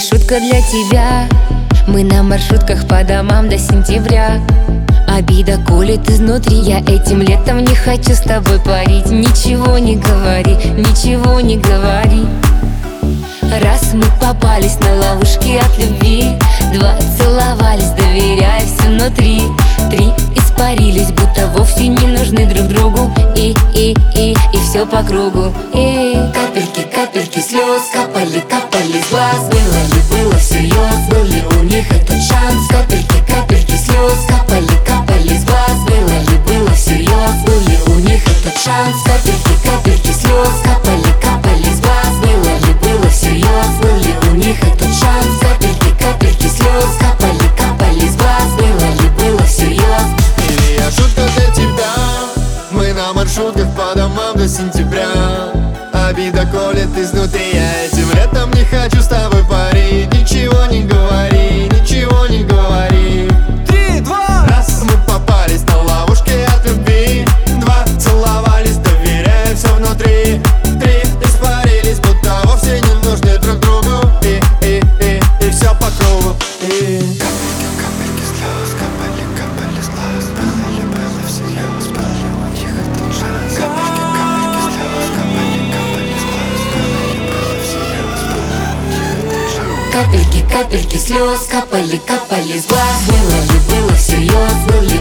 шутка для тебя. Мы на маршрутках по домам до сентября. Обида колет изнутри, я этим летом не хочу с тобой парить. Ничего не говори, ничего не говори. Раз мы попались на ловушки от любви, два целовались, доверяя все внутри, три испарились, будто вовсе не нужны друг другу. И все по кругу. И капельки, капельки слез капали, капали с глаз. Было ли, было всерьез, был ли у них этот шанс? Капельки, капельки слез капали, капали с глаз. Было ли, было всерьез, был ли у них этот шанс? Капельки, капельки слез капали, капали с глаз. Было ли, было всерьез, был ли у них этот шанс? Капельки, капельки слез капали, капали с глаз. Было ли, было всерьез? Или я шутка для тебя? Мы на маршрутках по домам до сентября. Обида колет изнутри, я этим летом не хочу с тобой парить. Ничего не говори, ничего не говори. 3, 2, раз. Мы попались на ловушки от любви, два целовались, доверяя все внутри, три испарились, будто вовсе не нужны друг другу. И все по кругу. И капельки, капельки слез капали, капали с глаз. Было ли, было всерьез, был ли у них этот шанс? Капельки, капельки слез капали, капали с глаз. Было ли, было всерьез, был ли у них этот шанс? Капельки, капельки слез капали, капали с глаз. Было ли, было всерьез, был ли